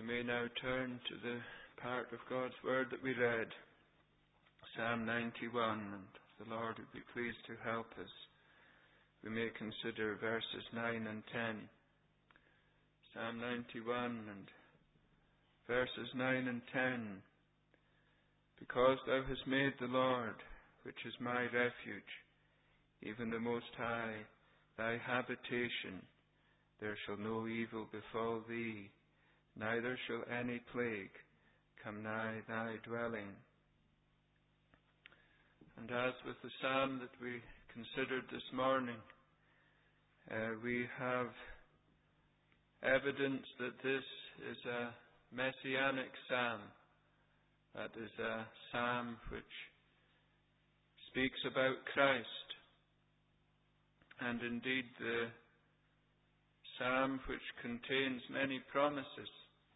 may now turn to the part of God's Word that we read, Psalm 91, and the Lord would be pleased to help us. We may consider verses 9 and 10. Psalm 91 and verses 9 and 10. Because thou hast made the Lord, which is my refuge, even the Most High, thy habitation, there shall no evil befall thee, neither shall any plague come nigh thy dwelling. And as with the psalm that we considered this morning, we have evidence that this is a messianic psalm. That is a psalm which speaks about Christ. And indeed the psalm, which contains many promises,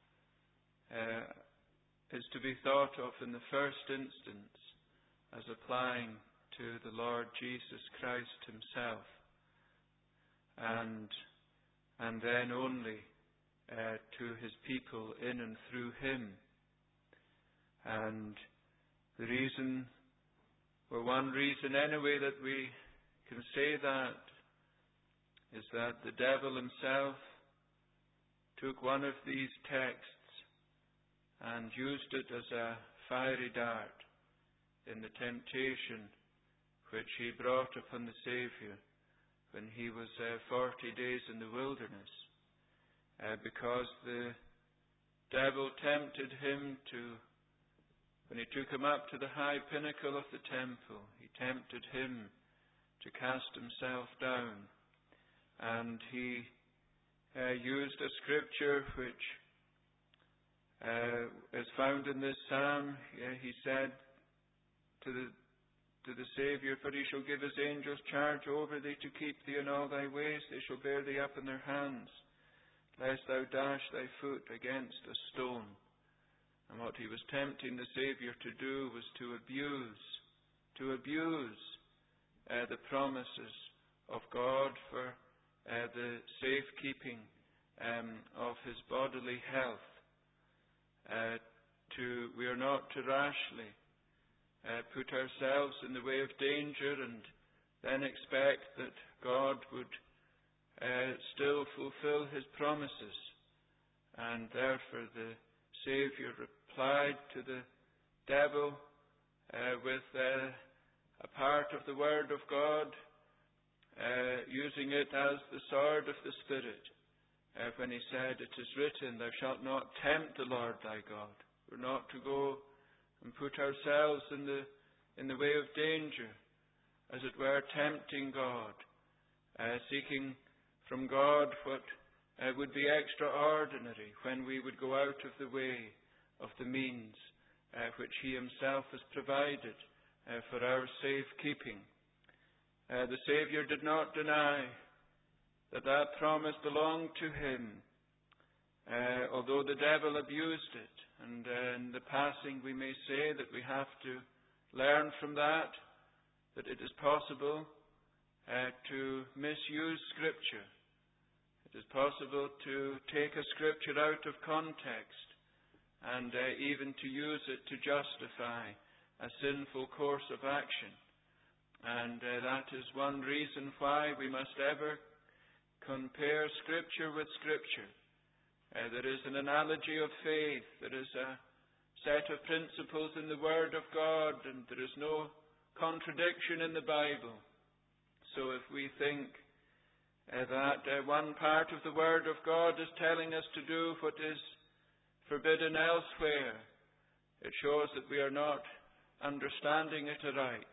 is to be thought of in the first instance as applying to the Lord Jesus Christ himself, and then only to his people in and through him. And the reason, or one reason anyway, that we can say that is that the devil himself took one of these texts and used it as a fiery dart in the temptation which he brought upon the Saviour when he was 40 days in the wilderness, because the devil tempted him to, when he took him up to the high pinnacle of the temple, he tempted him to cast himself down. And he used a scripture which is found in this psalm. He said to the Saviour, for he shall give his angels charge over thee to keep thee in all thy ways. They shall bear thee up in their hands, lest thou dash thy foot against a stone. And what he was tempting the Saviour to do was to abuse the promises of God for the safekeeping of his bodily health. We are not to rashly put ourselves in the way of danger and then expect that God would still fulfill his promises. And therefore the Saviour replied to the devil with a part of the Word of God, using it as the sword of the Spirit, when he said, it is written, thou shalt not tempt the Lord thy God. We're not to go and put ourselves in the way of danger, as it were, tempting God, seeking from God what would be extraordinary when we would go out of the way of the means which he himself has provided for our safekeeping. The Saviour did not deny that promise belonged to him, although the devil abused it. And in the passing we may say that we have to learn from that it is possible to misuse Scripture. It is possible to take a Scripture out of context and even to use it to justify a sinful course of action. And that is one reason why we must ever compare Scripture with Scripture. There is an analogy of faith. There is a set of principles in the Word of God, and there is no contradiction in the Bible. So if we think that one part of the Word of God is telling us to do what is forbidden elsewhere, it shows that we are not understanding it aright.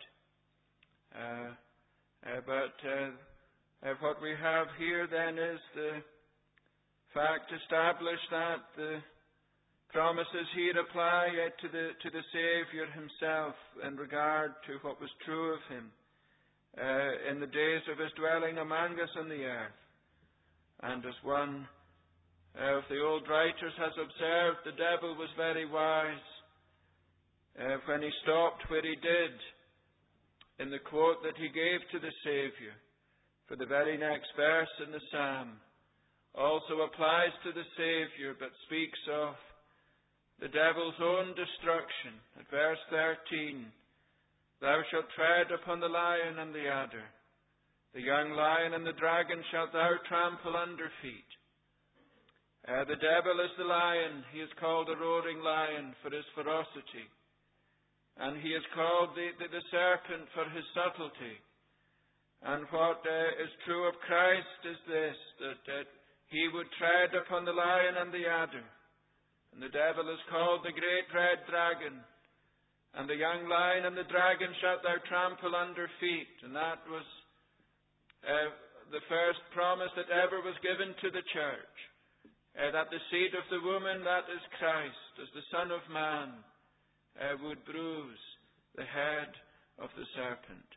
But what we have here then is the fact established that the promises here apply to the Saviour himself in regard to what was true of him in the days of his dwelling among us on the earth. And as one of the old writers has observed, the devil was very wise when he stopped where he did in the quote that he gave to the Saviour. For the very next verse in the psalm, also applies to the Saviour, but speaks of the devil's own destruction. At verse 13, thou shalt tread upon the lion and the adder. The young lion and the dragon shalt thou trample under feet. The devil is the lion. He is called a roaring lion for his ferocity. And he is called the serpent for his subtlety. And what is true of Christ is this, that he would tread upon the lion and the adder. And the devil is called the great red dragon. And the young lion and the dragon shalt thou trample under feet. And that was the first promise that ever was given to the church. That the seed of the woman, that is Christ, as the Son of Man, would bruise the head of the serpent.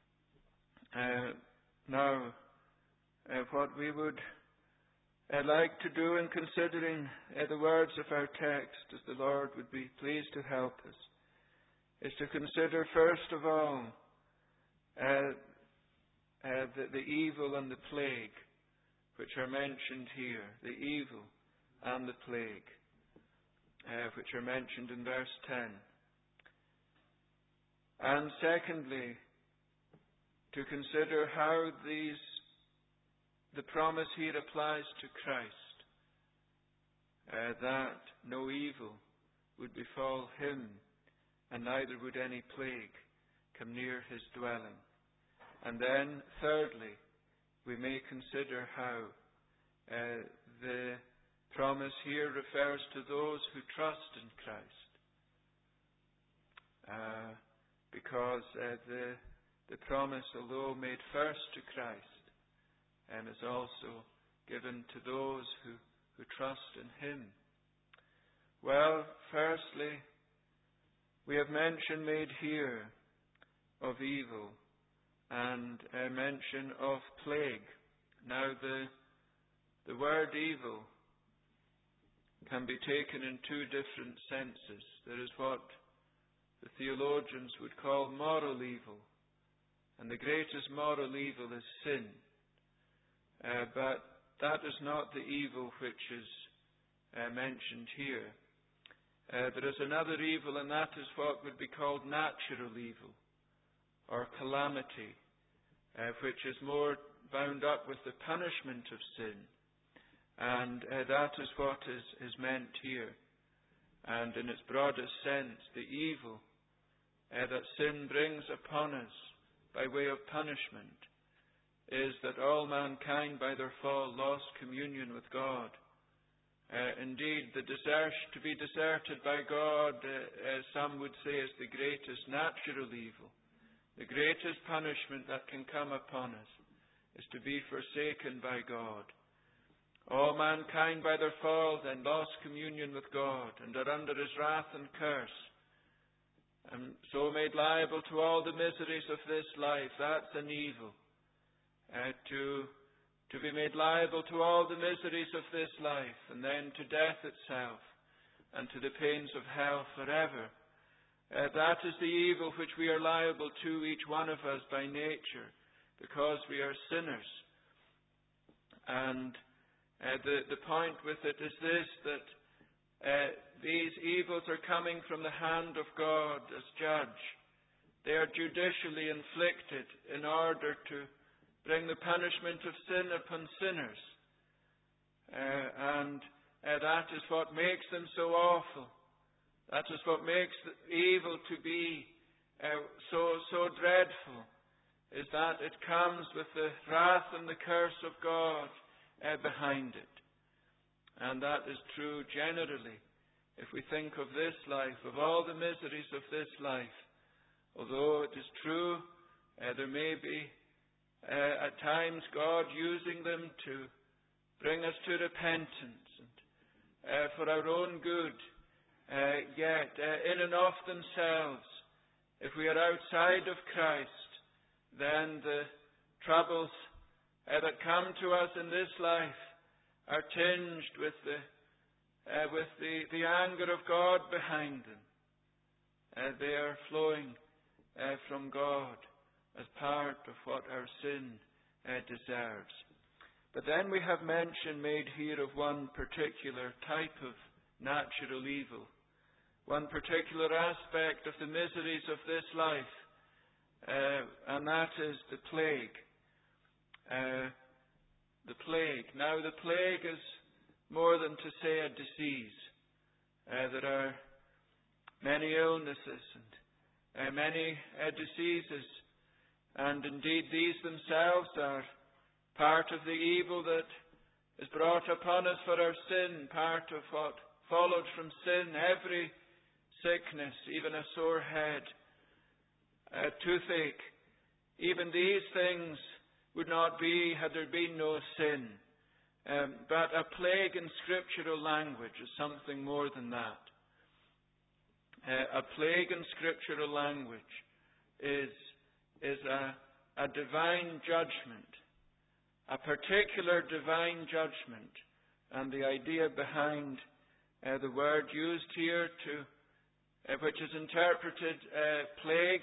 Now, what we would like to do in considering the words of our text, as the Lord would be pleased to help us, is to consider first of all the evil and the plague which are mentioned here, the evil and the plague, which are mentioned in verse 10. And secondly, to consider how the promise here applies to Christ, that no evil would befall him, and neither would any plague come near his dwelling. And then, thirdly, we may consider how the promise here refers to those who trust in Christ. Because the promise, although made first to Christ, is also given to those who trust in him. Well, firstly, we have mention made here of evil and a mention of plague. Now, the word evil can be taken in two different senses. There is what the theologians would call moral evil, and the greatest moral evil is sin. But that is not the evil which is mentioned here. There is another evil, and that is what would be called natural evil, or calamity, which is more bound up with the punishment of sin. And that is what is meant here. And in its broadest sense, the evil that sin brings upon us by way of punishment is that all mankind by their fall lost communion with God. Indeed, to be deserted by God, some would say, is the greatest natural evil. The greatest punishment that can come upon us is to be forsaken by God. All mankind by their fall then lost communion with God and are under his wrath and curse, and so made liable to all the miseries of this life. That's an evil. To be made liable to all the miseries of this life, and then to death itself, and to the pains of hell forever. That is the evil which we are liable to, each one of us, by nature, because we are sinners. And the point with it is this, that these evils are coming from the hand of God as judge. They are judicially inflicted in order to bring the punishment of sin upon sinners. And that is what makes them so awful. That is what makes the evil to be so dreadful, is that it comes with the wrath and the curse of God behind it. And that is true generally. If we think of this life, of all the miseries of this life, although it is true there may be at times God using them to bring us to repentance and for our own good, yet in and of themselves, if we are outside of Christ, then the troubles that come to us in this life are tinged with the anger of God behind them. They are flowing from God as part of what our sin deserves. But then we have mention made here of one particular type of natural evil, one particular aspect of the miseries of this life, and that is the plague. The plague. Now, the plague is more than to say a disease. There are many illnesses and many diseases, and indeed these themselves are part of the evil that is brought upon us for our sin, part of what followed from sin, every sickness, even a sore head, a toothache. Even these things would not be had there been no sin. But a plague in scriptural language is something more than that. A plague in scriptural language is a divine judgment, a particular divine judgment. And the idea behind the word used here, which is interpreted plague,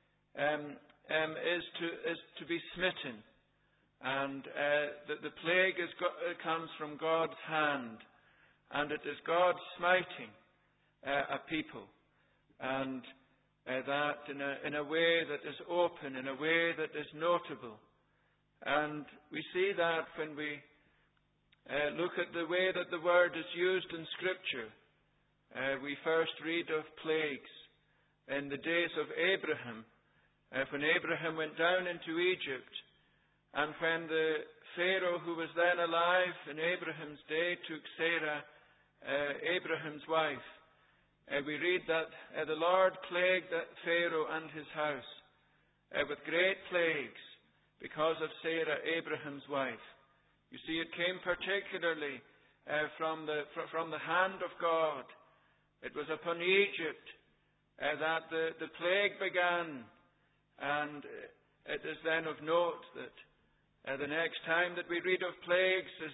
is to be smitten. And the plague comes from God's hand, and it is God smiting a people, and that in a way that is open, in a way that is notable. And we see that when we look at the way that the word is used in Scripture. We first read of plagues in the days of Abraham, when Abraham went down into Egypt. And when the Pharaoh who was then alive in Abraham's day took Sarah, Abraham's wife, we read that the Lord plagued that Pharaoh and his house with great plagues because of Sarah, Abraham's wife. You see, it came particularly from the hand of God. It was upon Egypt that the plague began, and it is then of note that the next time that we read of plagues is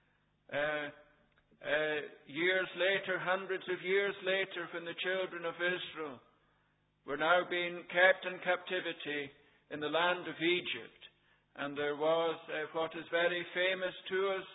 years later, hundreds of years later, when the children of Israel were now being kept in captivity in the land of Egypt. And there was what is very famous to us,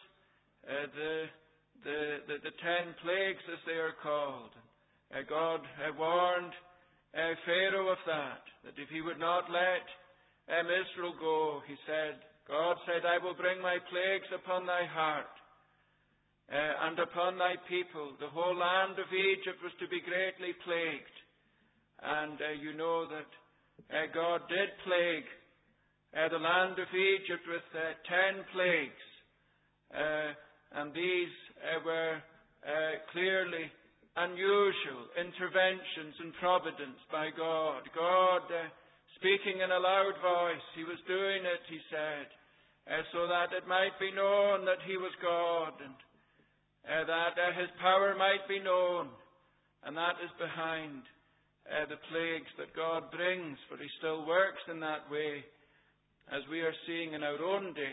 the 10 plagues as they are called. God warned Pharaoh of that if he would not let Israel go, God said, I will bring my plagues upon thy heart and upon thy people. The whole land of Egypt was to be greatly plagued. And you know that God did plague the land of Egypt with 10 plagues. And these were clearly unusual interventions and providence by God. God speaking in a loud voice, He was doing it, He said, so that it might be known that He was God, and that His power might be known. And that is behind the plagues that God brings, for He still works in that way, as we are seeing in our own day,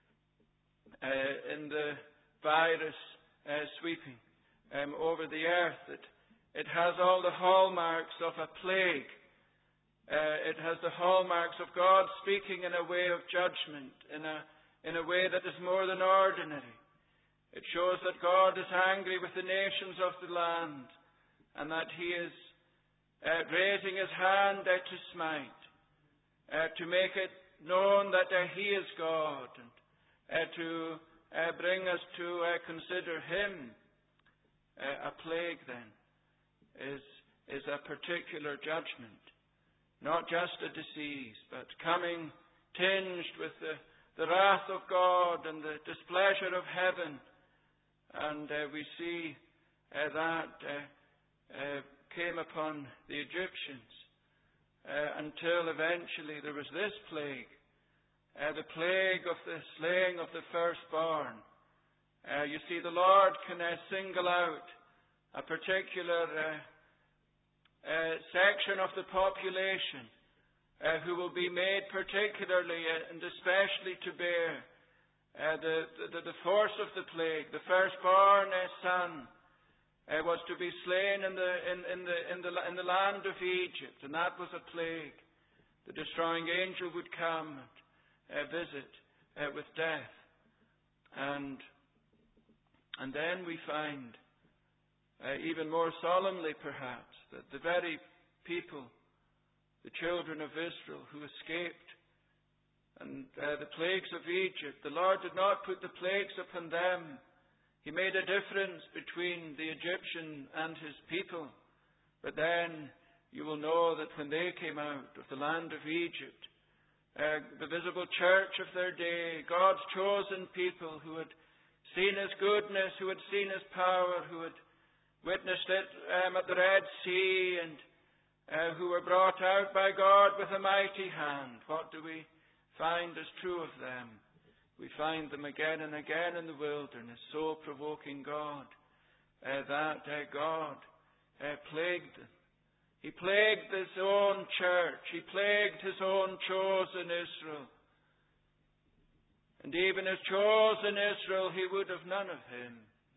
in the virus sweeping over the earth. It has all the hallmarks of a plague. It has the hallmarks of God speaking in a way of judgment, in a way that is more than ordinary. It shows that God is angry with the nations of the land, and that He is raising His hand to smite, to make it known that He is God, and to bring us to consider Him. A plague, then, is a particular judgment. Not just a disease, but coming tinged with the wrath of God and the displeasure of heaven. And we see that came upon the Egyptians until eventually there was this plague, the plague of the slaying of the firstborn. You see, the Lord can single out a particular section of the population who will be made particularly and especially to bear the force of the plague. The firstborn son was to be slain in the land of Egypt, and that was a plague. The destroying angel would come and visit with death. And then we find, even more solemnly perhaps, that the very people, the children of Israel who escaped and the plagues of Egypt, the Lord did not put the plagues upon them. He made a difference between the Egyptian and his people. But then you will know that when they came out of the land of Egypt, the visible church of their day, God's chosen people who had seen His goodness, who had seen His power, who had witnessed it at the Red Sea, and who were brought out by God with a mighty hand. What do we find as true of them? We find them again and again in the wilderness, so provoking God that God plagued them. He plagued His own church. He plagued His own chosen Israel. And even His chosen Israel, He would have none of Him.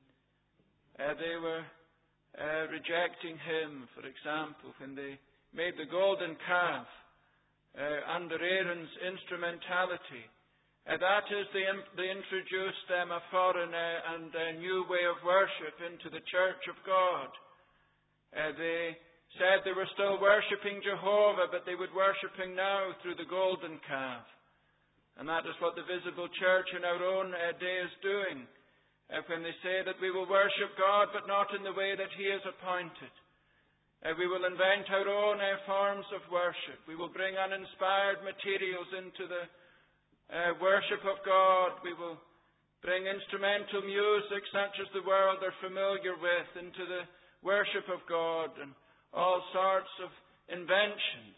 They were rejecting Him, for example, when they made the golden calf under Aaron's instrumentality. That is, they introduced them a foreign and a new way of worship into the church of God. They said they were still worshipping Jehovah, but they would worship Him now through the golden calf. And that is what the visible church in our own day is doing. When they say that we will worship God, but not in the way that He is appointed. We will invent our own forms of worship. We will bring uninspired materials into the worship of God. We will bring instrumental music such as the world are familiar with into the worship of God, and all sorts of inventions,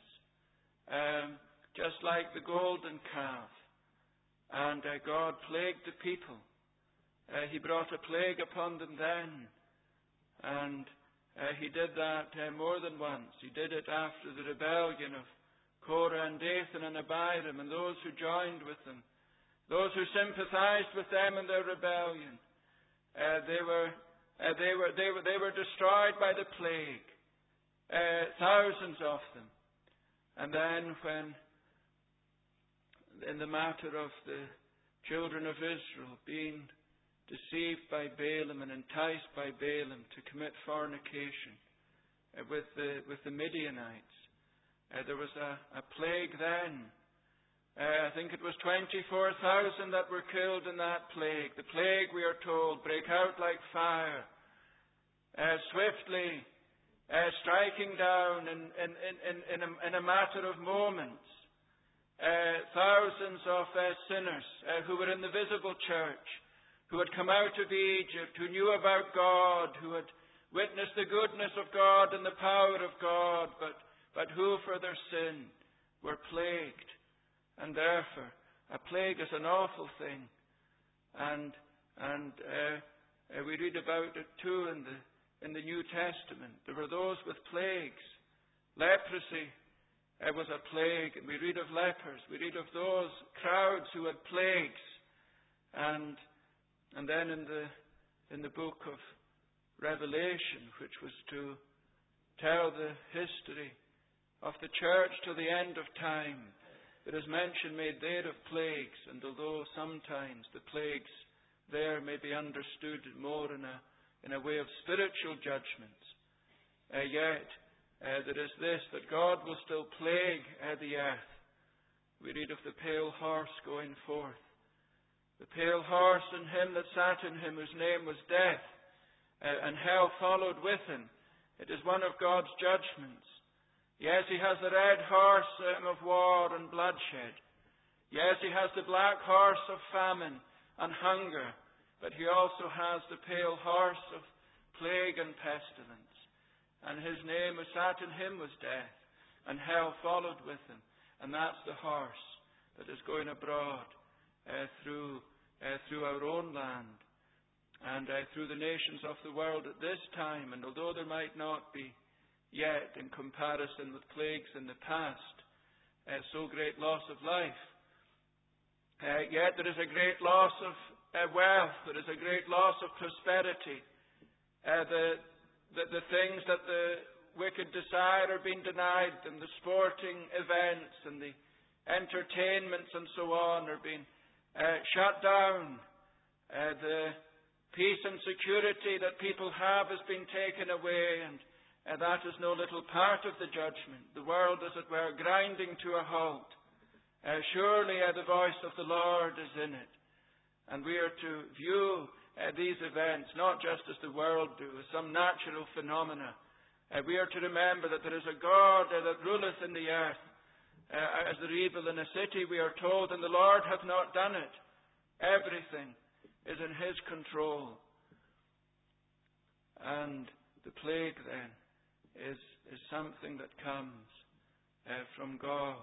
just like the golden calf. And God plagued the people. He brought a plague upon them then. And He did that more than once. He did it after the rebellion of Korah and Dathan and Abiram and those who joined with them, those who sympathized with them in their rebellion. They were destroyed by the plague, thousands of them. And then when, in the matter of the children of Israel being deceived by Balaam and enticed by Balaam to commit fornication with the Midianites, there was a plague then. I think it was 24,000 that were killed in that plague. The plague, we are told, break out like fire, swiftly striking down in a matter of moments. Thousands of sinners who were in the visible church, who had come out of Egypt, who knew about God, who had witnessed the goodness of God and the power of God, but who for their sin were plagued. And therefore, a plague is an awful thing. And we read about it too in the New Testament. There were those with plagues. Leprosy was a plague, and we read of lepers. We read of those crowds who had plagues. And then in the book of Revelation, which was to tell the history of the church to the end of time, there is mention made there of plagues, and although sometimes the plagues there may be understood more in a way of spiritual judgments, yet there is this, that God will still plague the earth. We read of the pale horse going forth. The pale horse and him that sat in him, whose name was Death, and hell followed with him. It is one of God's judgments. Yes, he has the red horse of war and bloodshed. Yes, he has the black horse of famine and hunger. But he also has the pale horse of plague and pestilence. And his name who sat in him was Death, and hell followed with him. And that's the horse that is going abroad through our own land and through the nations of the world at this time. And although there might not be yet, in comparison with plagues in the past, so great loss of life, yet there is a great loss of wealth, there is a great loss of prosperity. The things that the wicked desire are being denied them. The sporting events and the entertainments and so on are being shut down. The peace and security that people have has been taken away, and that is no little part of the judgment. The world, as it were, grinding to a halt. Surely the voice of the Lord is in it. And we are to view these events not just as the world do, as some natural phenomena. We are to remember that there is a God that ruleth in the earth. As there evil in a city, we are told, and the Lord hath not done it. Everything is in His control. And the plague then is something that comes from God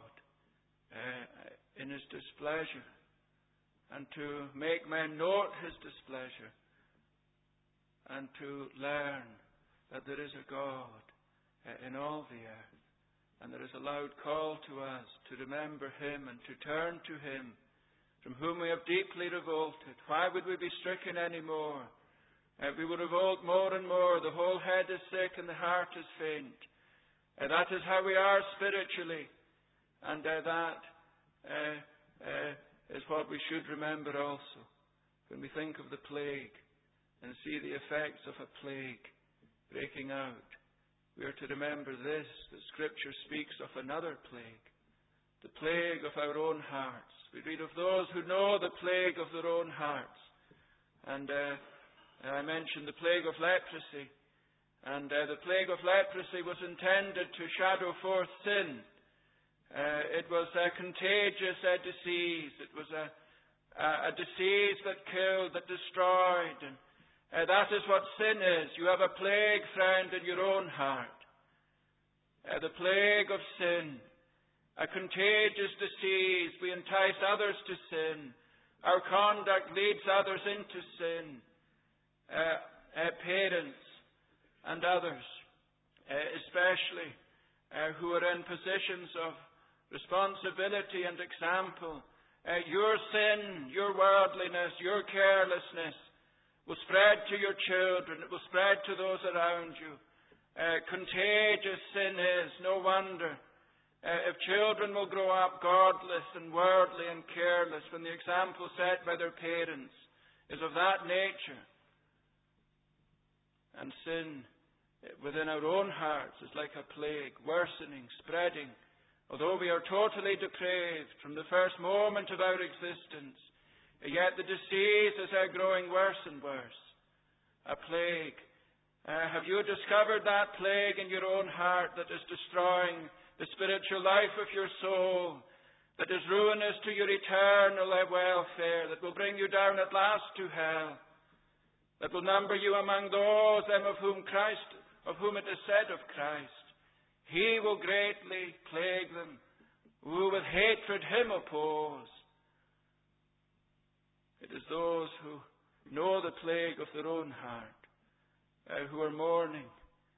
in His displeasure, and to make men note His displeasure, and to learn that there is a God in all the earth, and there is a loud call to us to remember Him and to turn to Him, from whom we have deeply revolted. Why would we be stricken any more? We will revolt more and more. The whole head is sick and the heart is faint. That is how we are spiritually. And that is what we should remember also when we think of the plague and see the effects of a plague breaking out. We are to remember this, that Scripture speaks of another plague, the plague of our own hearts. We read of those who know the plague of their own hearts. And I mentioned the plague of leprosy. And the plague of leprosy was intended to shadow forth sin. It was a contagious disease. It was a disease that killed, that destroyed. And that is what sin is. You have a plague, friend, in your own heart. The plague of sin. A contagious disease. We entice others to sin. Our conduct leads others into sin. Parents and others, especially, who are in positions of responsibility and example. Your sin, your worldliness, your carelessness will spread to your children. It will spread to those around you. Contagious sin is, no wonder. If children will grow up godless and worldly and careless when the example set by their parents is of that nature. And sin within our own hearts is like a plague, worsening, spreading. Although we are totally depraved from the first moment of our existence, yet the disease is growing worse and worse. A plague. Have you discovered that plague in your own heart that is destroying the spiritual life of your soul, that is ruinous to your eternal welfare, that will bring you down at last to hell, that will number you among those of whom it is said of Christ, He will greatly plague them, who with hatred Him oppose. It is those who know the plague of their own heart, who are mourning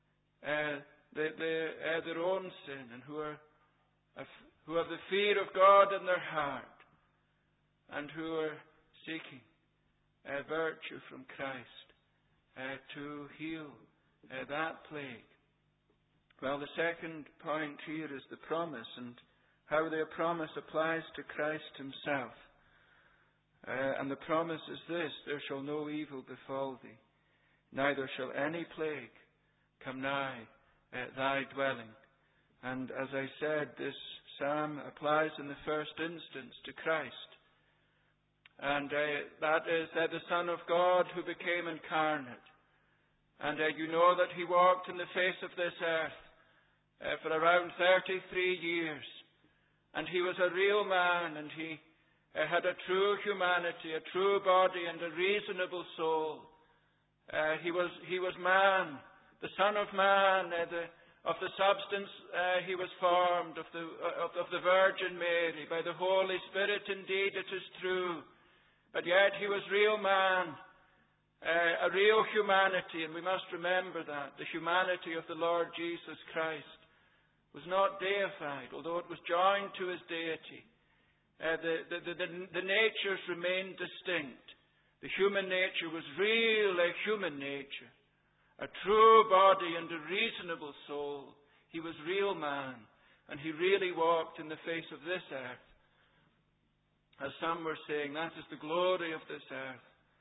their own sin, and who have the fear of God in their heart, and who are seeking virtue from Christ to heal that plague. Well, the second point here is the promise, and how the promise applies to Christ Himself. And the promise is this: there shall no evil befall thee, neither shall any plague come nigh thy dwelling. And as I said, this psalm applies in the first instance to Christ. And that is the Son of God who became incarnate. And you know that He walked in the face of this earth for around 33 years. And He was a real man, and He had a true humanity, a true body, and a reasonable soul. He was man, the Son of Man, of the substance He was formed, of the Virgin Mary, by the Holy Spirit. Indeed, it is true. But yet He was real man, a real humanity, and we must remember that. The humanity of the Lord Jesus Christ was not deified, although it was joined to His deity. The natures remained distinct. The human nature was real, a human nature, a true body and a reasonable soul. He was real man, and He really walked in the face of this earth. As some were saying, that is the glory of this earth,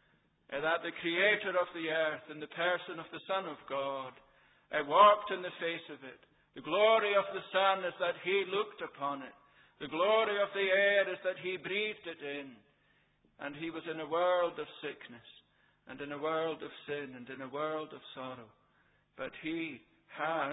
that the Creator of the earth, in the person of the Son of God, walked in the face of it. The glory of the sun is that He looked upon it. The glory of the air is that He breathed it in. And He was in a world of sickness, and in a world of sin, and in a world of sorrow. But He had,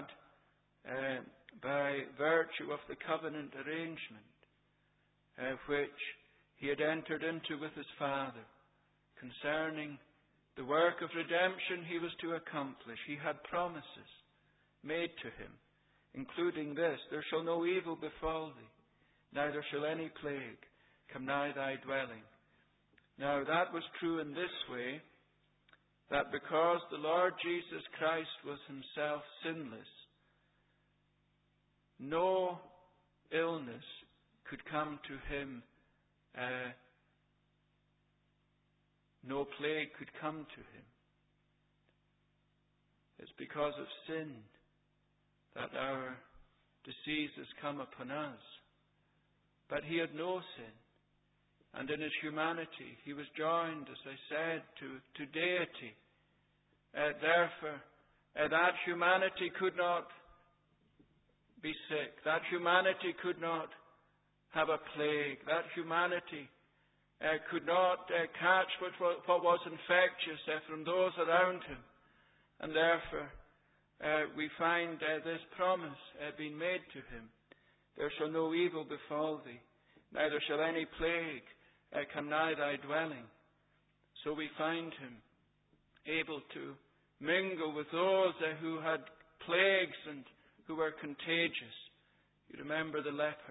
by virtue of the covenant arrangement, which He had entered into with His Father, concerning the work of redemption He was to accomplish, He had promises made to Him, including this: there shall no evil befall thee, neither shall any plague come nigh thy dwelling. Now that was true in this way, that because the Lord Jesus Christ was Himself sinless, no illness could come to Him, no plague could come to Him. It's because of sin that our diseases come upon us. But He had no sin. And in His humanity, He was joined, as I said, to deity. Therefore, that humanity could not be sick. That humanity could not have a plague. That humanity could not catch what was infectious from those around Him. And therefore, we find this promise being made to Him: there shall no evil befall thee, neither shall any plague come nigh thy dwelling. So we find Him able to mingle with those who had plagues and who were contagious. You remember the leper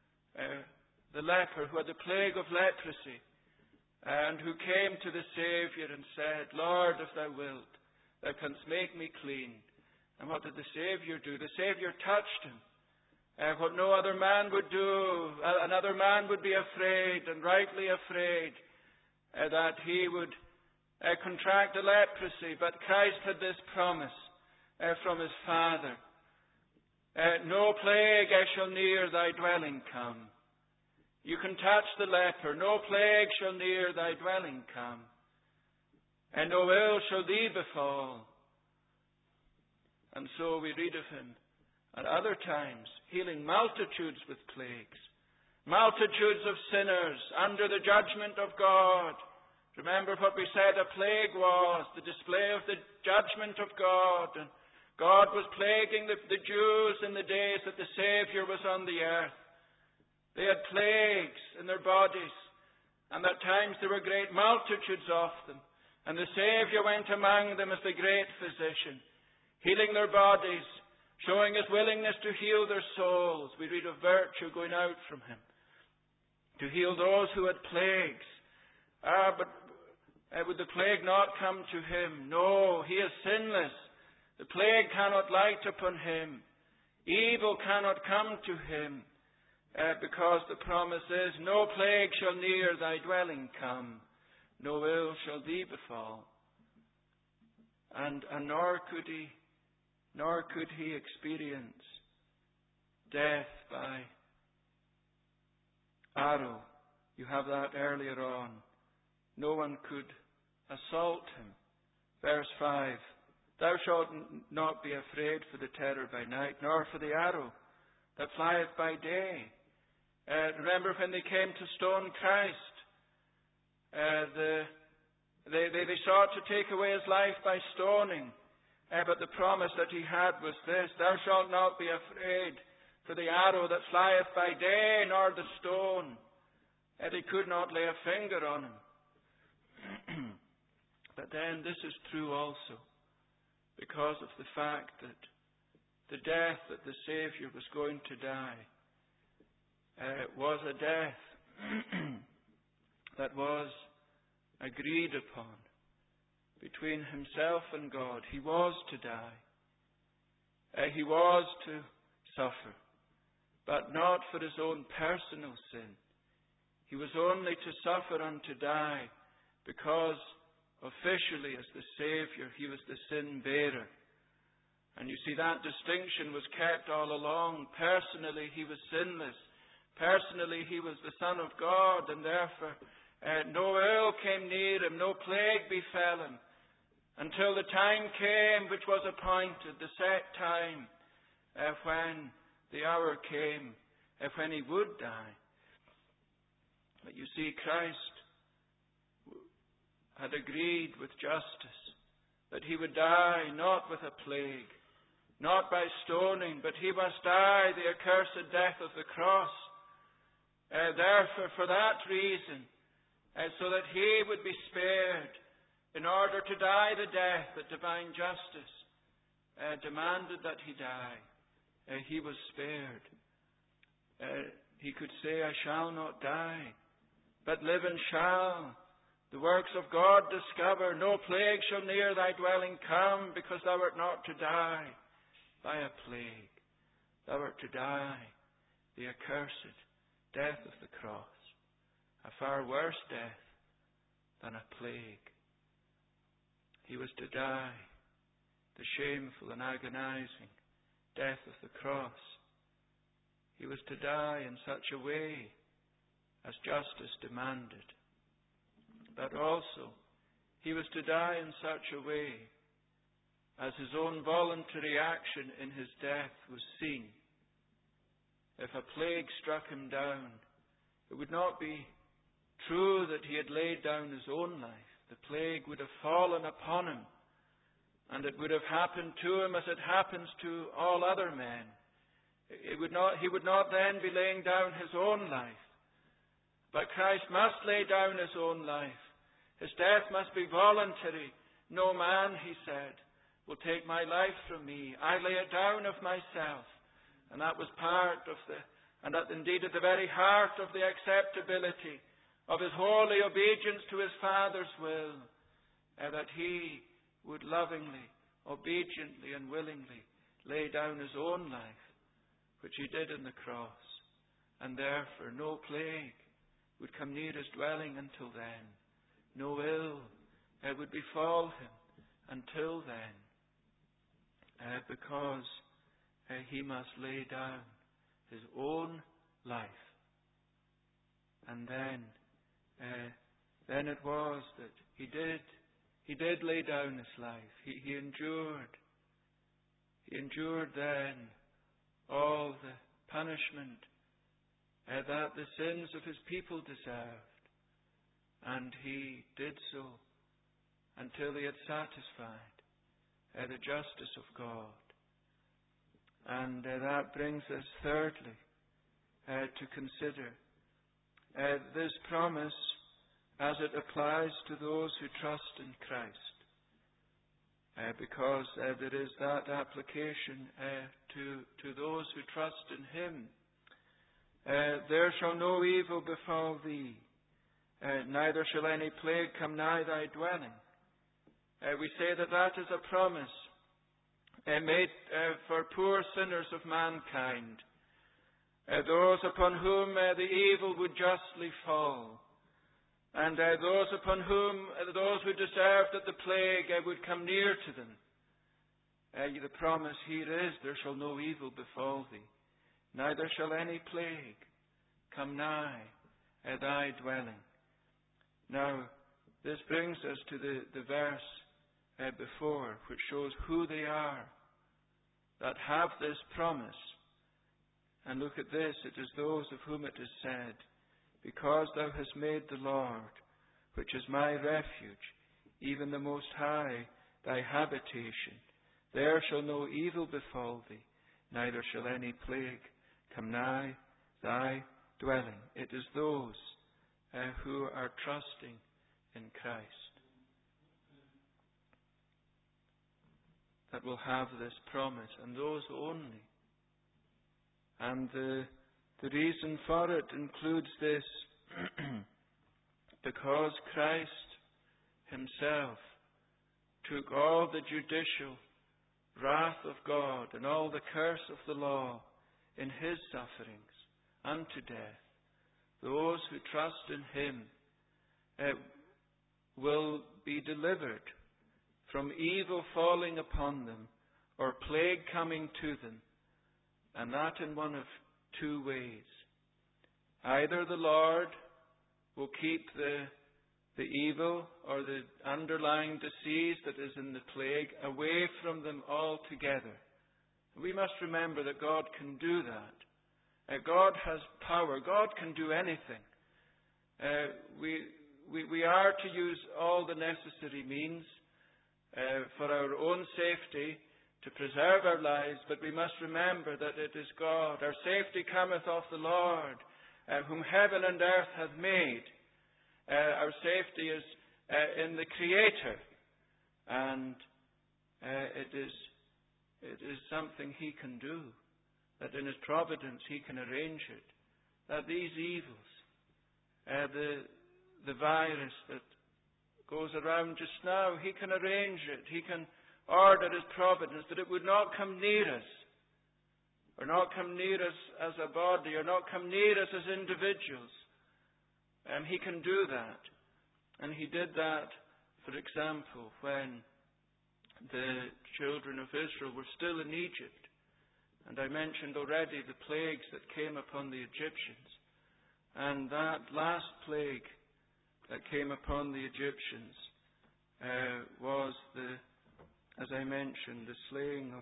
who had the plague of leprosy, and who came to the Saviour and said, Lord, if thou wilt, thou canst make me clean. And what did the Saviour do? The Saviour touched him. What no other man would do. Another man would be afraid, and rightly afraid, that he would contract the leprosy. But Christ had this promise from His Father: no plague shall near thy dwelling come. You can touch the leper. No plague shall near thy dwelling come. And no ill shall thee befall. And so we read of Him at other times healing multitudes with plagues. Multitudes of sinners under the judgment of God. Remember what we said a plague was: the display of the judgment of God. And God was plaguing the Jews in the days that the Saviour was on the earth. They had plagues in their bodies, and at times there were great multitudes of them. And the Saviour went among them as the great physician, healing their bodies, showing His willingness to heal their souls. We read of virtue going out from Him to heal those who had plagues. But would the plague not come to Him? No, He is sinless. The plague cannot light upon Him. Evil cannot come to Him. Because the promise is, no plague shall near thy dwelling come, no ill shall thee befall. And nor could he experience death by arrow. You have that earlier on. No one could assault Him. Verse 5, thou shalt not be afraid for the terror by night, nor for the arrow that flieth by day. Remember when they came to stone Christ, they sought to take away His life by stoning. But the promise that He had was this: thou shalt not be afraid for the arrow that flieth by day, nor the stone. They could not lay a finger on Him. But then this is true also because of the fact that the death that the Saviour was going to die was a death that was agreed upon between Himself and God. He was to die. He was to suffer, but not for His own personal sin. He was only to suffer and to die because officially, as the Saviour, He was the sin bearer. And you see, that distinction was kept all along. Personally, He was sinless. Personally, He was the Son of God, and therefore No ill came near him, no plague befell him, until the time came which was appointed, the set time, when the hour came, when he would die. But you see, Christ had agreed with justice that he would die not with a plague, not by stoning, but he must die the accursed death of the cross. Therefore, for that reason, so that he would be spared, in order to die the death that divine justice demanded that he die, he was spared. He could say, I shall not die, but live and shall the works of God discover. No plague shall near thy dwelling come, because thou art not to die by a plague. Thou art to die the accursed death of the cross, a far worse death than a plague. He was to die the shameful and agonizing death of the cross. He was to die in such a way as justice demanded. But also, he was to die in such a way as his own voluntary action in his death was seen. If a plague struck him down, it would not be true that he had laid down his own life. The plague would have fallen upon him, and it would have happened to him as it happens to all other men. He would not then be laying down his own life. But Christ must lay down his own life. His death must be voluntary. No man, he said, will take my life from me. I lay it down of myself. And that was part of indeed at the very heart of the acceptability of his holy obedience to his Father's will, that he would lovingly, obediently and willingly lay down his own life, which he did on the cross. And therefore no plague would come near his dwelling until then. No ill would befall him until then, because he must lay down his own life. And then it was that he did lay down his life. He endured then all the punishment that the sins of his people deserved. And he did so until he had satisfied the justice of God. And that brings us thirdly to consider this promise as it applies to those who trust in Christ. Because there is that application to those who trust in him. There shall no evil befall thee, neither shall any plague come nigh thy dwelling. We say that is a promise made for poor sinners of mankind, those upon whom the evil would justly fall, and those who deserve that the plague would come near to them. The promise here is, there shall no evil befall thee, neither shall any plague come nigh thy dwelling. Now, this brings us to the verse before, which shows who they are that have this promise. And look at this, it is those of whom it is said, because thou hast made the Lord, which is my refuge, even the Most High, thy habitation, there shall no evil befall thee, neither shall any plague come nigh thy dwelling. It is those who are trusting in Christ that will have this promise, and those only. And the reason for it includes this, because Christ himself took all the judicial wrath of God and all the curse of the law in his sufferings unto death. Those who trust in him will be delivered from evil falling upon them or plague coming to them, and that in one of two ways. Either the Lord will keep the evil or the underlying disease that is in the plague away from them altogether. We must remember that God can do that. God has power. God can do anything. We are to use all the necessary means for our own safety, to preserve our lives, but we must remember that it is God. Our safety cometh of the Lord, whom heaven and earth hath made. Our safety is in the Creator, and it is something He can do, that in His providence He can arrange it, that these evils, the virus that goes around just now, He can arrange it. He can order His providence that it would not come near us, or not come near us as a body, or not come near us as individuals. He can do that. And He did that, for example, when the children of Israel were still in Egypt. And I mentioned already the plagues that came upon the Egyptians. And that last plague that came upon the Egyptians was as I mentioned, the slaying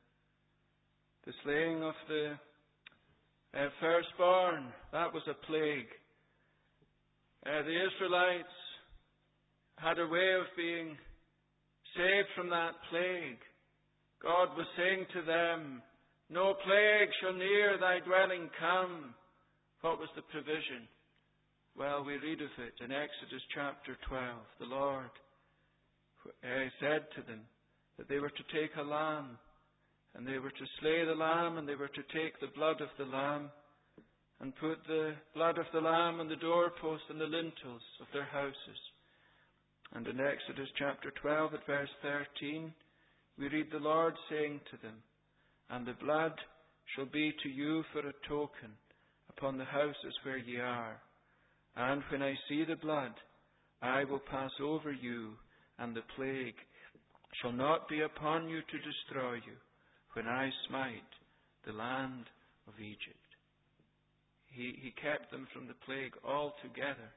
of the firstborn. That was a plague. The Israelites had a way of being saved from that plague. God was saying to them, "No plague shall near thy dwelling come." What was the provision? Well, we read of it in Exodus chapter 12. The Lord said to them that they were to take a lamb, and they were to slay the lamb, and they were to take the blood of the lamb and put the blood of the lamb on the doorposts and the lintels of their houses. And in Exodus chapter 12 at verse 13, we read the Lord saying to them, "And the blood shall be to you for a token upon the houses where ye are. And when I see the blood, I will pass over you, and the plague shall not be upon you to destroy you, when I smite the land of Egypt." He kept them from the plague altogether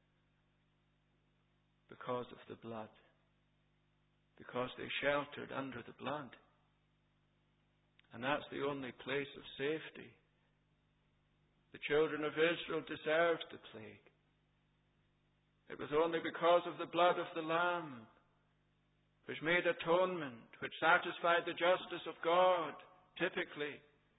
because of the blood, because they sheltered under the blood. And that's the only place of safety. The children of Israel deserved the plague. It was only because of the blood of the Lamb, which made atonement, which satisfied the justice of God, typically,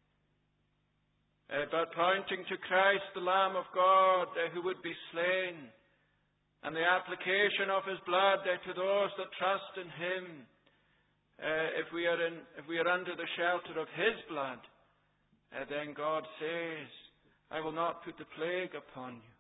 but pointing to Christ, the Lamb of God, who would be slain, and the application of His blood to those that trust in Him. If we are under the shelter of His blood, then God says, "I will not put the plague upon you."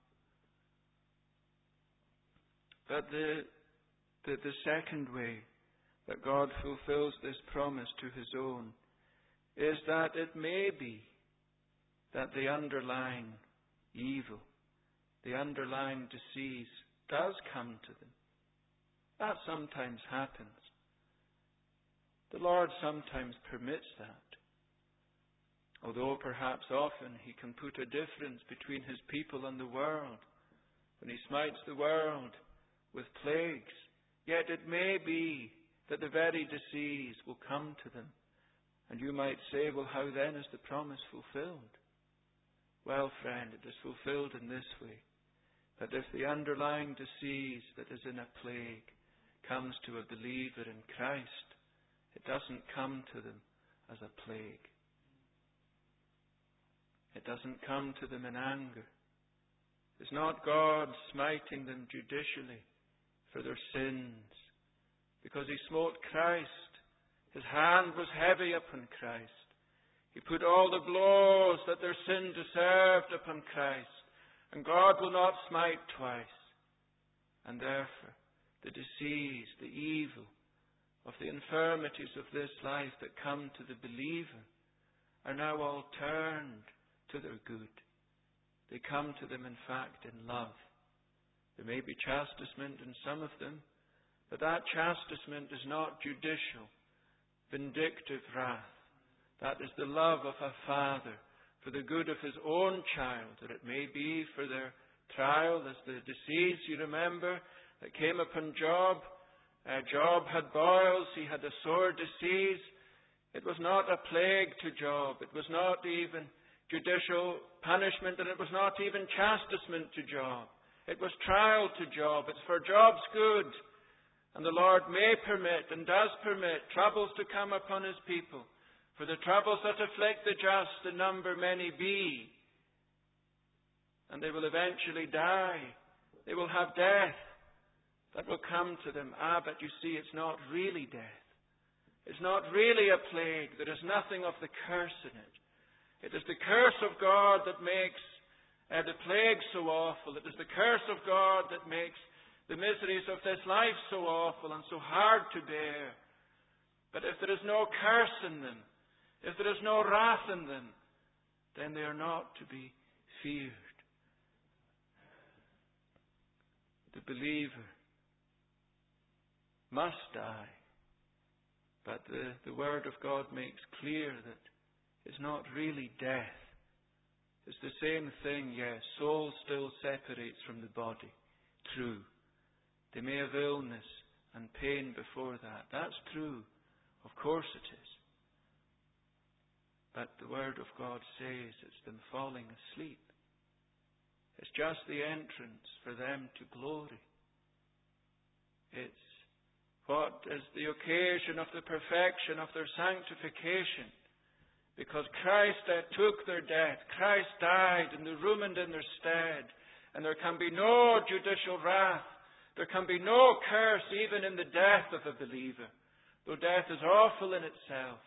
But the second way that God fulfills this promise to His own is that it may be that the underlying evil, the underlying disease does come to them. That sometimes happens. The Lord sometimes permits that. Although perhaps often He can put a difference between His people and the world, when He smites the world with plagues, yet it may be that the very disease will come to them. And you might say, "Well, how then is the promise fulfilled?" Well, friend, it is fulfilled in this way, that if the underlying disease that is in a plague comes to a believer in Christ, it doesn't come to them as a plague. It doesn't come to them in anger. It's not God smiting them judicially for their sins, because He smote Christ. His hand was heavy upon Christ. He put all the blows that their sin deserved upon Christ. And God will not smite twice. And therefore, the disease, the evil of the infirmities of this life that come to the believer are now all turned to their good. They come to them, in fact, in love. There may be chastisement in some of them, but that chastisement is not judicial, vindictive wrath. That is the love of a father for the good of his own child, that it may be for their trial. There's the disease, you remember, that came upon Job. Job had boils. He had a sore disease. It was not a plague to Job. It was not even judicial punishment, and it was not even chastisement to Job. It was trial to Job. It's for Job's good. And the Lord may permit and does permit troubles to come upon His people. For the troubles that afflict the just, the number many be. And they will eventually die. They will have death that will come to them. But you see, it's not really death. It's not really a plague. There is nothing of the curse in it. It is the curse of God that makes the plague so awful. It is the curse of God that makes the miseries of this life so awful and so hard to bear. But if there is no curse in them, if there is no wrath in them, then they are not to be feared. The believer must die. But the Word of God makes clear that it's not really death. It's the same thing, yes. Soul still separates from the body. True. They may have illness and pain before that. That's true. Of course it is. But the Word of God says it's them falling asleep. It's just the entrance for them to glory. It's what is the occasion of the perfection of their sanctification. Because Christ took their death. Christ died in the room and in their stead. And there can be no judicial wrath. There can be no curse even in the death of a believer. Though death is awful in itself.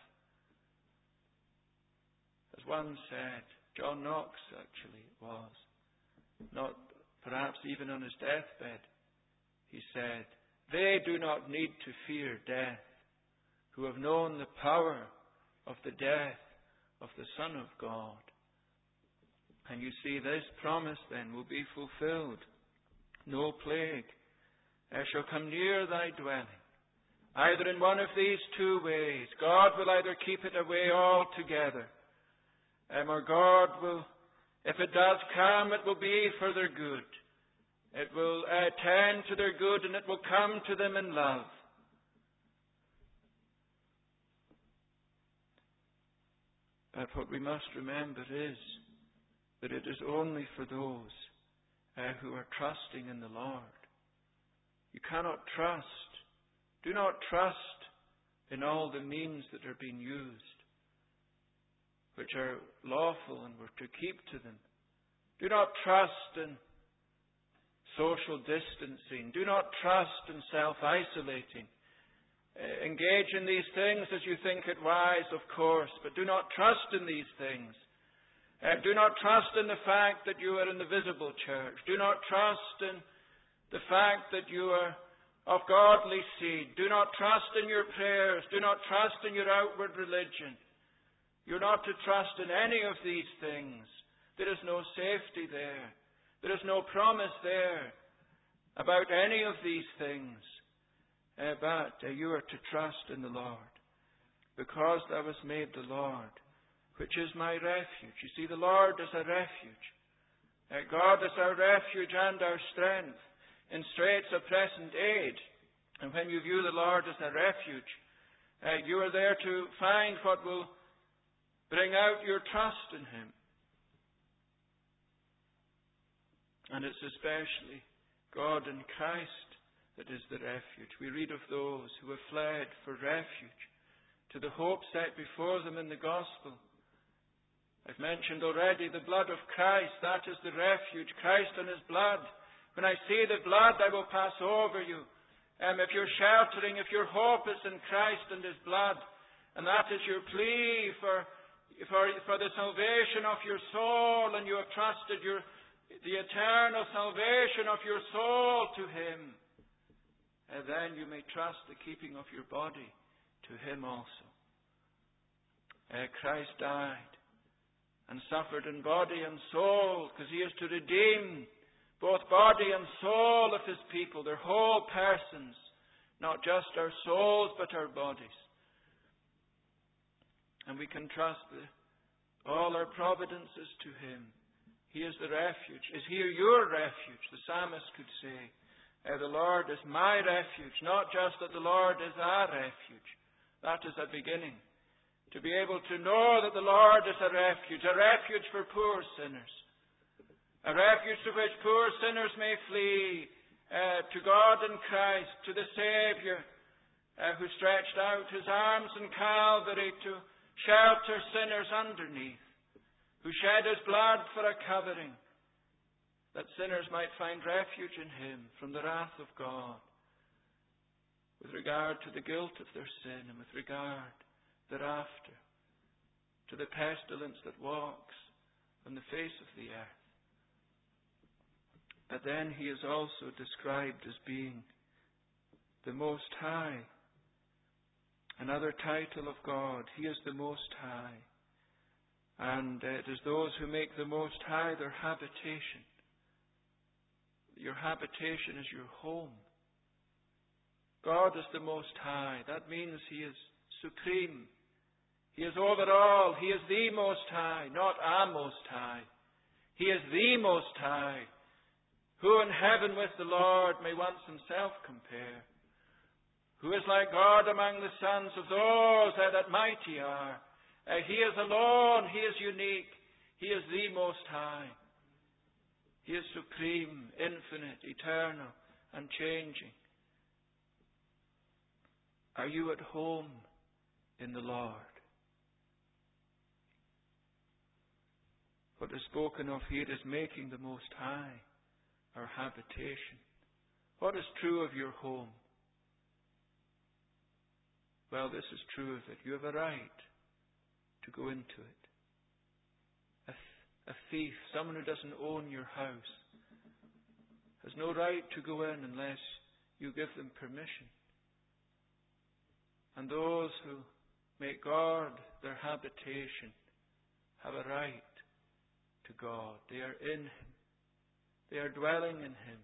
As one said, John Knox actually it was, not perhaps even on his deathbed, he said, "They do not need to fear death, who have known the power of the death of the Son of God." And you see, this promise then will be fulfilled. No plague shall come near thy dwelling. Either in one of these two ways. God will either keep it away altogether, or God will, if it does come, it will be for their good. It will tend to their good, and it will come to them in love. But what we must remember is that it is only for those who are trusting in the Lord. You cannot trust. Do not trust in all the means that are being used, which are lawful and we're to keep to them. Do not trust in social distancing. Do not trust in self-isolating. Engage in these things as you think it wise, of course, but do not trust in these things. Do not trust in the fact that you are in the visible church. Do not trust in the fact that you are of godly seed. Do not trust in your prayers. Do not trust in your outward religion. You're not to trust in any of these things. There is no safety there. There is no promise there about any of these things. But you are to trust in the Lord, because thou hast made the Lord, which is my refuge. You see, the Lord is a refuge. God is our refuge and our strength in straits of present aid. And when you view the Lord as a refuge, you are there to find what will bring out your trust in Him. And it's especially God in Christ that is the refuge. We read of those who have fled for refuge to the hope set before them in the gospel. I've mentioned already the blood of Christ. That is the refuge. Christ and His blood. When I see the blood, I will pass over you. If you're sheltering, if your hope is in Christ and His blood, and that is your plea for the salvation of your soul, and you have trusted the eternal salvation of your soul to Him, then you may trust the keeping of your body to Him also. Christ died and suffered in body and soul, because He is to redeem both body and soul of His people, their whole persons, not just our souls, but our bodies. And we can trust all our providences to Him. He is the refuge. Is He your refuge? The psalmist could say, the Lord is my refuge. Not just that the Lord is our refuge. That is a beginning. To be able to know that the Lord is a refuge for poor sinners. A refuge to which poor sinners may flee, to God in Christ, to the Saviour, who stretched out His arms in Calvary to shelter sinners underneath, who shed His blood for a covering, that sinners might find refuge in Him from the wrath of God, with regard to the guilt of their sin and with regard thereafter to the pestilence that walks on the face of the earth. But then He is also described as being the Most High. Another title of God, He is the Most High. And it is those who make the Most High their habitation. Your habitation is your home. God is the Most High. That means He is supreme. He is over all. He is the Most High, not a Most High. He is the Most High. Who in heaven with the Lord may once himself compare? Who is like God among the sons of those that mighty are? He is alone. He is unique. He is the Most High. He is supreme, infinite, eternal, and changing. Are you at home in the Lord? What is spoken of here is making the Most High our habitation. What is true of your home? Well, this is true of it. You have a right to go into it. A thief, someone who doesn't own your house, has no right to go in unless you give them permission. And those who make God their habitation have a right to God. They are in Him. They are dwelling in Him.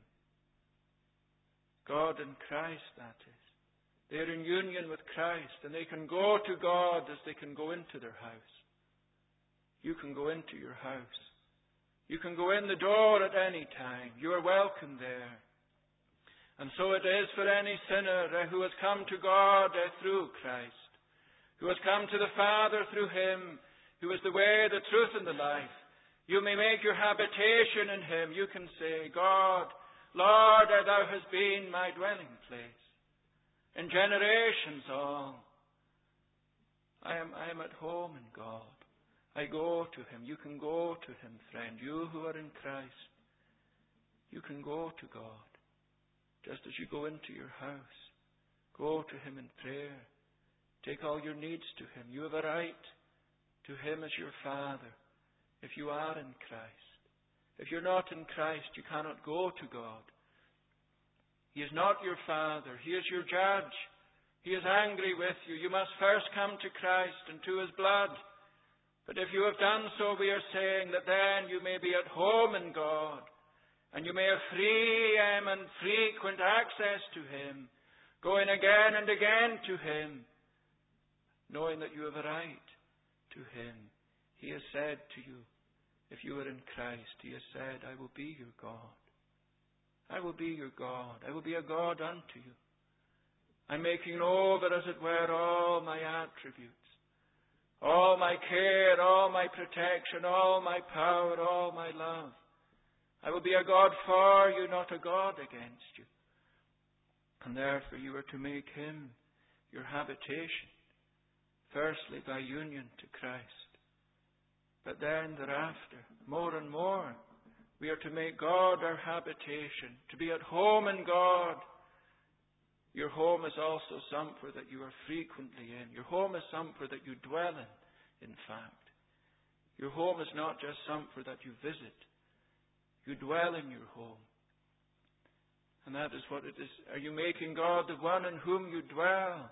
God in Christ, that is. They are in union with Christ, and they can go to God as they can go into their house. You can go into your house. You can go in the door at any time. You are welcome there. And so it is for any sinner who has come to God through Christ, who has come to the Father through Him, who is the way, the truth, and the life. You may make your habitation in Him. You can say, God, Lord, Thou hast been my dwelling place. In generations all, I am at home in God. I go to Him. You can go to Him, friend. You who are in Christ, you can go to God. Just as you go into your house, go to Him in prayer. Take all your needs to Him. You have a right to Him as your Father if you are in Christ. If you're not in Christ, you cannot go to God. He is not your Father. He is your judge. He is angry with you. You must first come to Christ and to His blood. But if you have done so, we are saying that then you may be at home in God, and you may have free and frequent access to Him, going again and again to Him, knowing that you have a right to Him. He has said to you, if you are in Christ, He has said, I will be your God. I will be your God. I will be a God unto you. I'm making over, as it were, all my attributes. All my care, all my protection, all my power, all my love. I will be a God for you, not a God against you. And therefore you are to make Him your habitation. Firstly, by union to Christ. But then thereafter, more and more, we are to make God our habitation, to be at home in God. Your home is also somewhere that you are frequently in. Your home is somewhere that you dwell in fact. Your home is not just somewhere that you visit. You dwell in your home. And that is what it is. Are you making God the one in whom you dwell?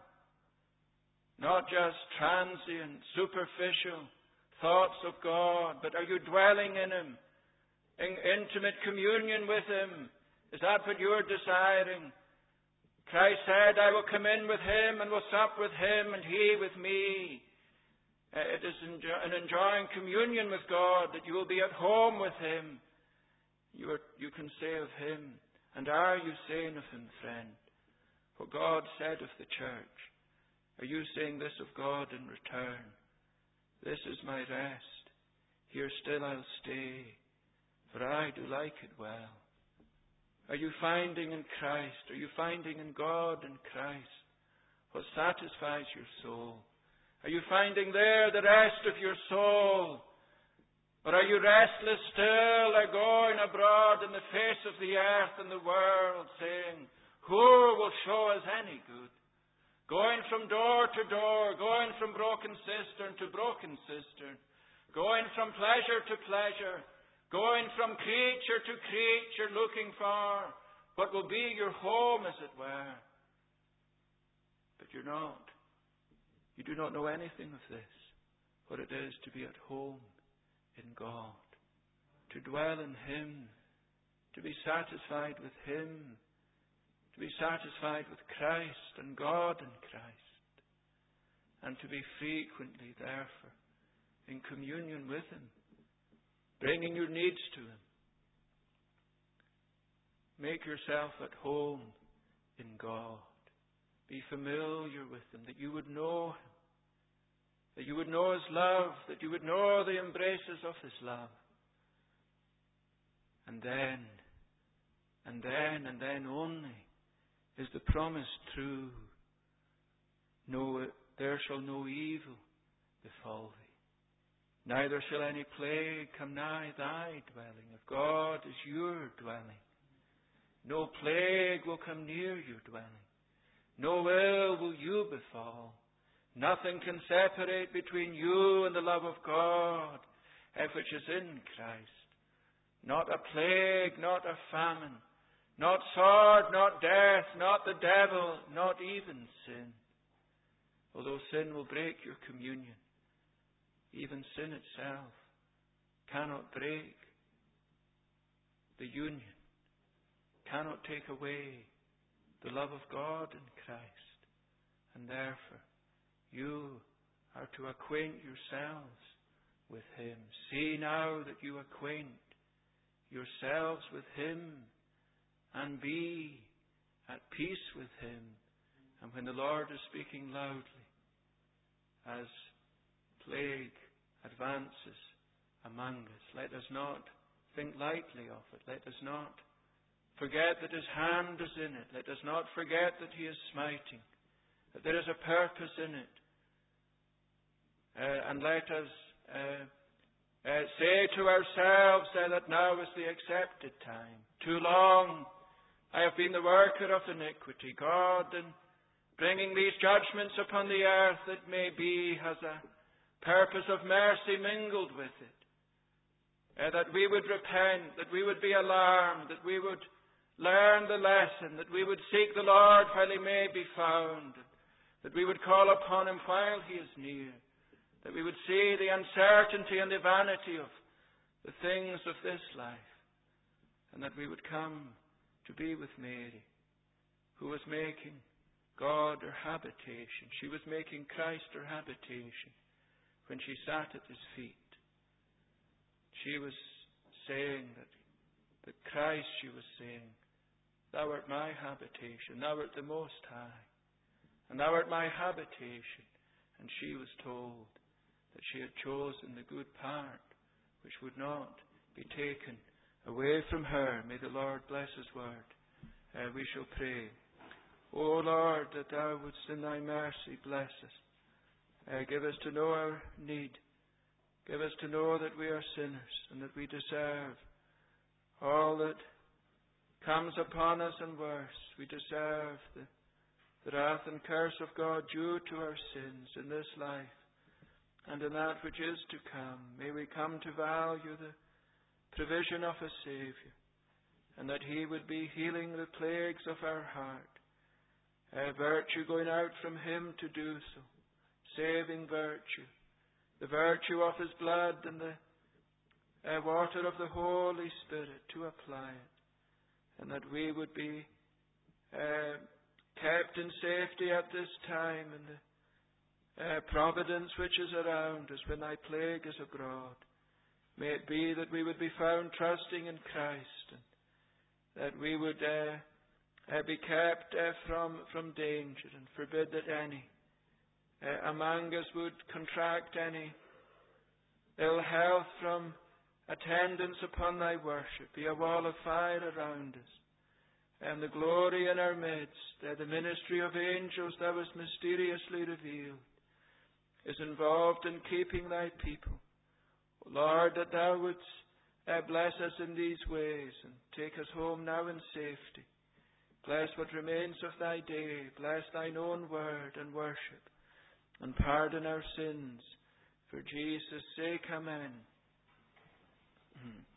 Not just transient, superficial thoughts of God, but are you dwelling in Him? In intimate communion with Him? Is that what you are desiring? Christ said, I will come in with Him and will sup with Him and He with me. It is an enjoying communion with God, that you will be at home with Him. You can say of Him, and are you saying of Him, friend, what God said of the church? Are you saying this of God in return? This is my rest. Here still I'll stay, for I do like it well. Are you finding in Christ, are you finding in God and Christ what satisfies your soul? Are you finding there the rest of your soul? Or are you restless still, or going abroad in the face of the earth and the world, saying, who will show us any good? Going from door to door, going from broken cistern to broken cistern, going from pleasure to pleasure, going from creature to creature, looking for what will be your home, as it were. But you're not. You do not know anything of this, what it is to be at home in God, to dwell in Him, to be satisfied with Him, to be satisfied with Christ and God and Christ, and to be frequently, therefore, in communion with Him, bringing your needs to Him. Make yourself at home in God. Be familiar with Him, that you would know Him, that you would know His love, that you would know the embraces of His love. And then only is the promise true. No, there shall no evil befall thee, neither shall any plague come nigh thy dwelling. If God is your dwelling, no plague will come near your dwelling. No ill will you befall. Nothing can separate between you and the love of God, which is in Christ. Not a plague, not a famine, not sword, not death, not the devil, not even sin. Although sin will break your communion, even sin itself cannot break the union, cannot take away the love of God in Christ. And therefore, you are to acquaint yourselves with Him. See now that you acquaint yourselves with Him, and be at peace with Him. And when the Lord is speaking loudly, as plague advances among us, let us not think lightly of it. Let us not forget that His hand is in it. Let us not forget that He is smiting, that there is a purpose in it. And let us say to ourselves that now is the accepted time. Too long I have been the worker of iniquity. God, in bringing these judgments upon the earth, it may be, has a purpose of mercy mingled with it. That we would repent, that we would be alarmed, that we would learn the lesson, that we would seek the Lord while He may be found, that we would call upon Him while He is near, that we would see the uncertainty and the vanity of the things of this life, and that we would come to be with Mary, who was making God her habitation. She was making Christ her habitation when she sat at His feet. She was saying that Christ, she was saying, Thou art my habitation, Thou art the Most High, and Thou art my habitation. And she was told that she had chosen the good part, which would not be taken away from her. May the Lord bless His word. We shall pray. O Lord, that Thou wouldst in Thy mercy bless us. Give us to know our need. Give us to know that we are sinners and that we deserve all that comes upon us and worse. We deserve the wrath and curse of God due to our sins in this life and in that which is to come. May we come to value the provision of a Saviour, and that He would be healing the plagues of our heart. Virtue going out from Him to do so, saving virtue, the virtue of His blood and the water of the Holy Spirit to apply it, and that we would be kept in safety at this time in providence which is around us when thy plague is abroad. May it be that we would be found trusting in Christ, and that we would be kept from danger, and forbid that any among us would contract any ill health from attendance upon thy worship. Be a wall of fire around us, and the glory in our midst. The ministry of angels that was mysteriously revealed is involved in keeping thy people. Lord, that thou wouldst bless us in these ways and take us home now in safety. Bless what remains of thy day. Bless thine own word and worship, and pardon our sins. For Jesus' sake, amen.